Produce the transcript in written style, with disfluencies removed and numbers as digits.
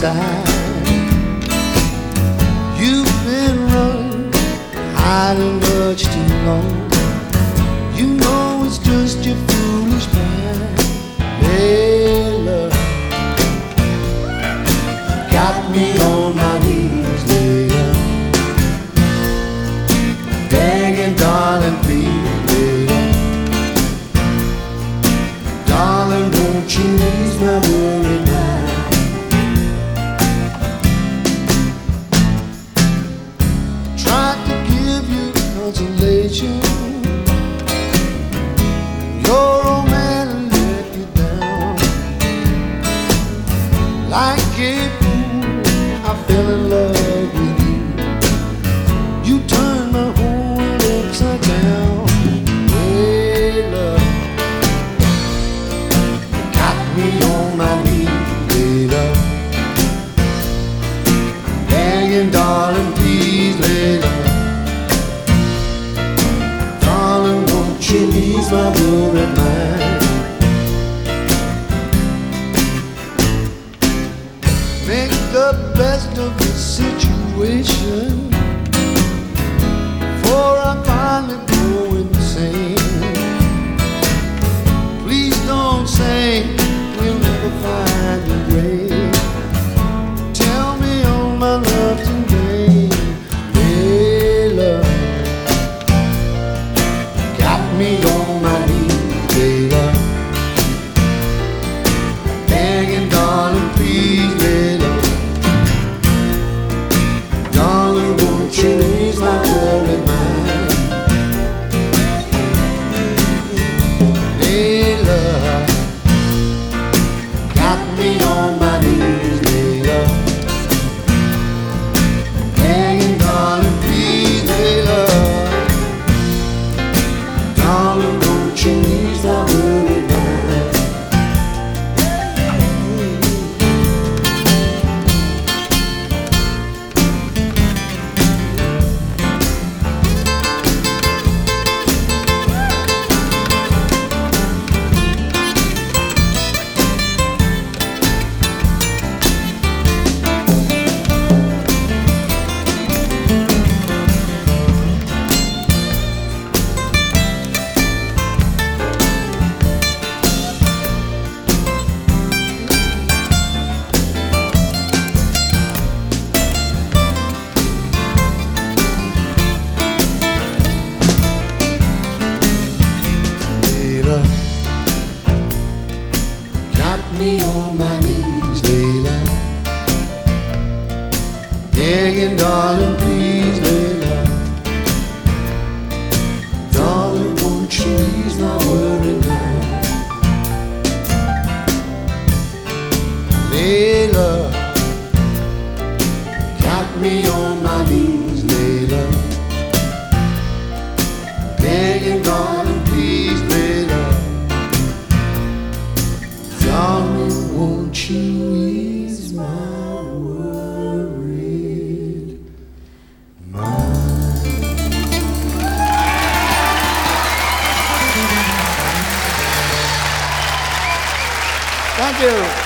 side. You've been running, hiding much too long. You know it's just your foolish mind. Layla, got me on my knees, Layla, begging, darling, please, Layla, darling, won't you ease my worried mind? Tried to give you consolation. Your old man let you down. Like a fool, I fell in love with you. You turned my whole world upside down. Layla, got me on my knees, Layla, begging, darling, please, Layla, darling, won't you ease my worried mind? Make the best of the situation, before I finally go insane. Please don't say we'll never find a grave. Tell me all my love's in vain. Layla, got me on my knees, Layla, begging, darling, please, Layla, darling, won't you ease my worried mind? Layla, got me on my knees, Layla, begging, darling, please, Layla, darling, won't you ease my worried mind? Layla, got me on my knees, Layla, begging, darling, please, Layla, darling, won't you ease my worried mind? Layla, got me on my knees, Layla, begging, darling, please, Layla, darling, won't you ease my worried mind? Thank you.